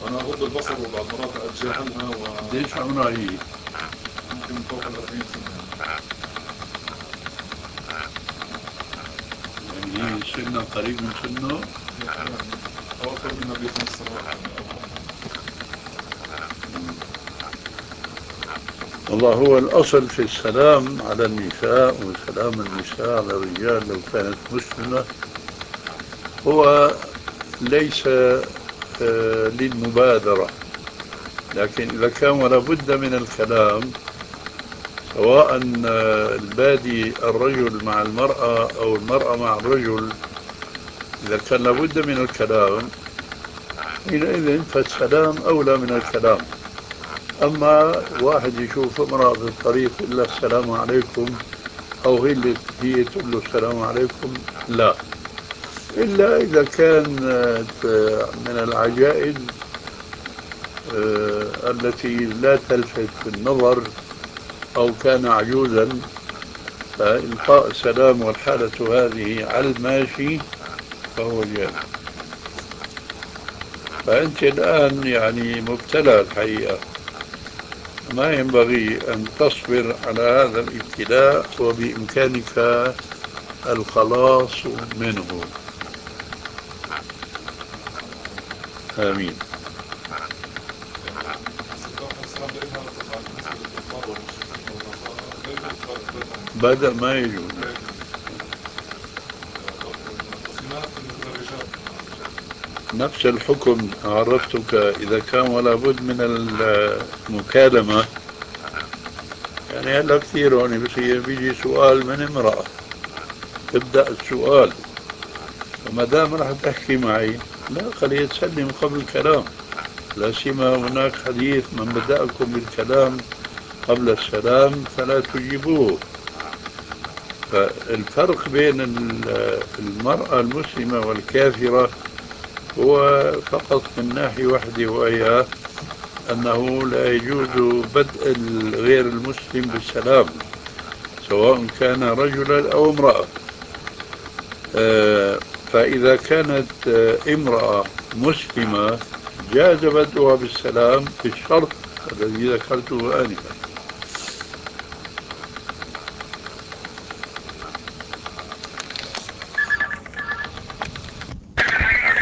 أنا أغض البصر وبعض مرات أتجاهلها قديش عمرها هي؟ يمكن فوق ال 40 سنة. يعني هي سنة قريب من سنه؟ يعني أوفر منها ب5 سنوات يعني أو والله هو الأصل في السلام على النساء وسلام النساء على الرجال لو كانت مسلمة هو ليس للمبادرة، لكن إذا كان ولا بد من الكلام، سواء البادي الرجل مع المرأة أو المرأة مع الرجل، إذا كان لابد من الكلام حينئذ فالسلام أولى من الكلام. أما واحد يشوف امرأة في الطريق يقول لها السلام عليكم، أو هي تقول له السلام عليكم، لا، إلا إذا كانت من العجائز التي لا تلفت النظر، أو كان عجوزا، فإلقاء السلام والحالة هذه على الماشي فهو جائز. فأنت الآن يعني مبتلى الحقيقة، ما ينبغي أن تصبر على هذا الابتلاء، وبإمكانك الخلاص منه. آمين. استخدام السلام بينها تطلع بالنسبة للكفار والمشركين والنصارى لا يوجد فرق بينهم. بدأ ما يجوز. ما يجوز. من التصميمات مثل الرجال مع الرجال. نفس الحكم عرفتك، إذا كان ولا بد من المكالمة. يعني هلا كثير هون بصير بيجي سؤال من امرأة، تبدأ السؤال، وما دام راح تحكي معي لا، خليه تسلم قبل الكلام، لا سيما هناك حديث من بدأكم بالكلام قبل السلام فلا تجيبوه. فالفرق بين المرأة المسلمة والكافرة هو فقط من ناحية واحدة، وهي أنه لا يجوز بدء غير المسلم بالسلام، سواء كان رجلا أو امرأة. آه، فإذا كانت امرأة مسلمة جاز بدءها بالسلام بالشرط الذي ذكرته آنفا.